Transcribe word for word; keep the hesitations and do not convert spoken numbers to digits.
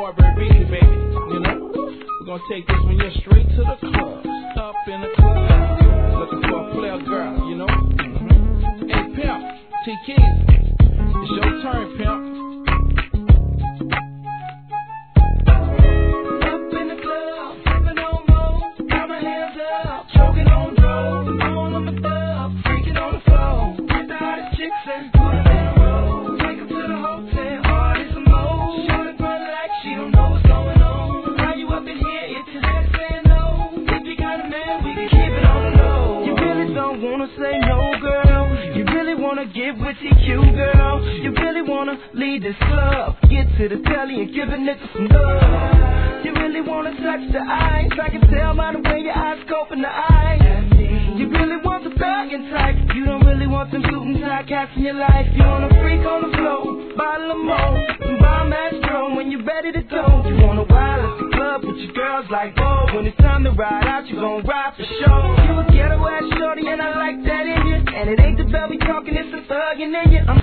Strawberry Bean, baby. You know, we're gonna take this one here straight to the club. Up in the club, looking for a player girl, you know. Mm-hmm. Hey, pimp, T-Keys, it's your turn, pimp. Say no, girl. You really wanna get with T Q, girl. You really wanna lead this club. Get to the telly and give a nigga some love. You really wanna touch the ice. I can tell by the way your eyes scope in the eyes. You really want the thug and type. You don't really want them suit and tie cats in your life. You want a freak on the floor, bottle of mo, some bomb Astro. When you're ready to go, you wanna wild at the club with your girls like, whoa. When it's time to ride out, you gon' ride for sure. You a ghetto ass shorty and I like that in you. And it ain't the bell we talking, it's the thuggin' in you. I'm